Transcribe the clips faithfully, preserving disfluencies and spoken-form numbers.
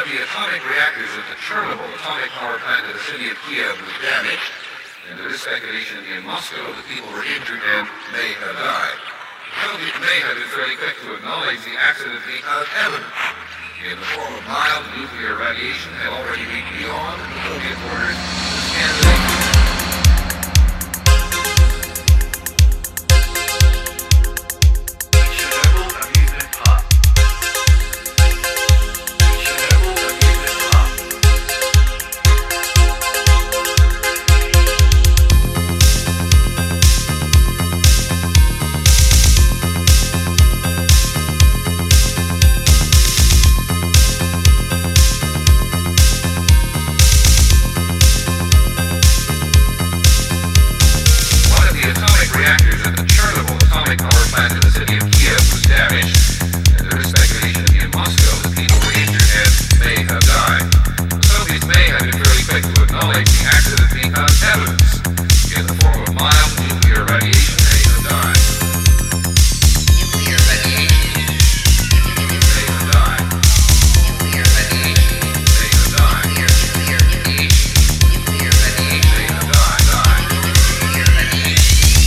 the atomic reactors at the Chernobyl atomic power plant in the city of Kiev was damaged, and there is speculation in Moscow that people were injured and may have died. The Soviets may have been fairly quick to acknowledge the accident because evidence in the form of mild nuclear radiation had already reached beyond the Soviet borders to Scandinavia. Reactors at the Chernobyl atomic power plant in the city of Kiev was damaged, and there is speculation in Moscow that people were injured and may have died. The Soviets may have been fairly quick to acknowledge the accident because evidence in the form of mild nuclear radiation may have died. Nuclear radiation may have died. Nuclear radiation may have died. Nuclear radiation nuclear radiation may have died. died. Nuclear radiation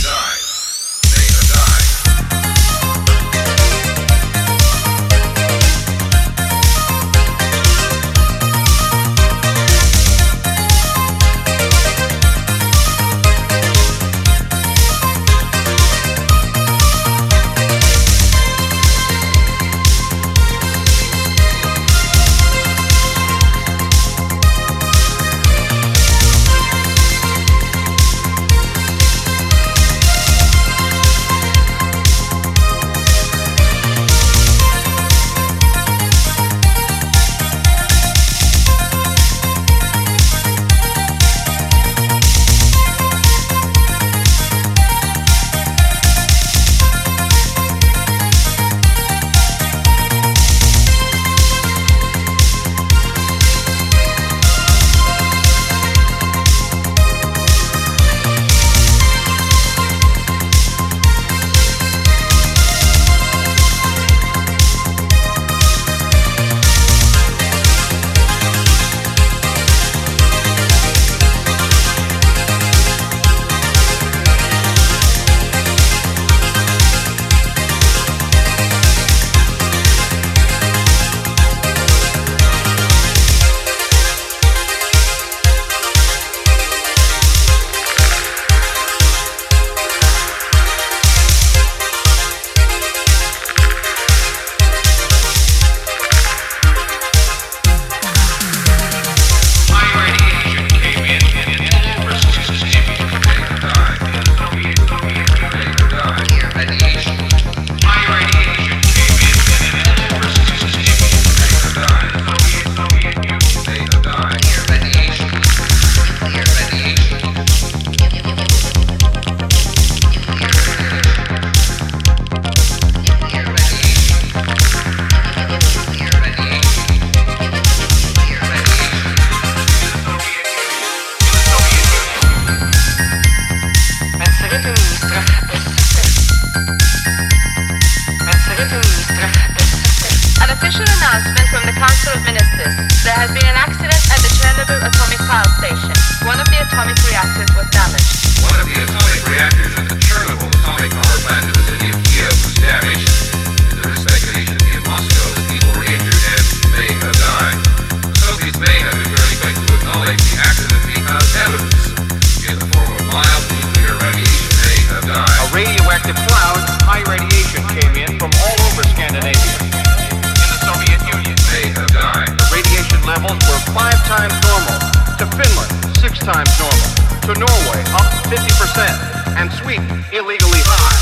Council of Ministers, there has been an accident at the Chernobyl atomic power station. One of the atomic reactors was damaged. One of the atomic reactors at the Chernobyl atomic power plant in the city of Kiev was damaged, and there is speculation in Moscow that people were injured and may have died. The Soviets may have been very quick to acknowledge the accident because evidence in the form of mild nuclear radiation may have died. A radioactive cloud of high radiation came in from all over Scandinavia. In the Soviet Union, may have died. The radiation levels were five times normal. To Finland, six times normal. To Norway, up fifty percent. And Sweden, illegally high.